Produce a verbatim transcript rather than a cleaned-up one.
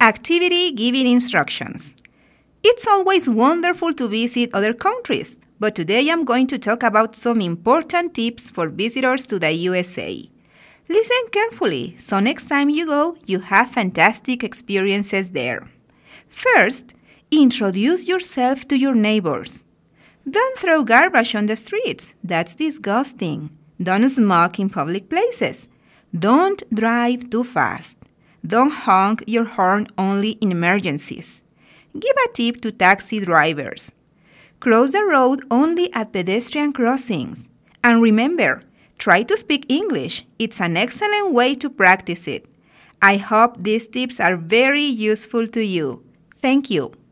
Activity giving instructions. It's always wonderful to visit other countries, but today I'm going to talk about some important tips for visitors to the U S A. Listen carefully, so next time you go, you have fantastic experiences there. First, introduce yourself to your neighbors. Don't throw garbage on the streets. That's disgusting. Don't smoke in public places. Don't drive too fast. Don't honk your horn only in emergencies. Give a tip to taxi drivers. Cross the road only at pedestrian crossings. And remember, try to speak English. It's an excellent way to practice it. I hope these tips are very useful to you. Thank you.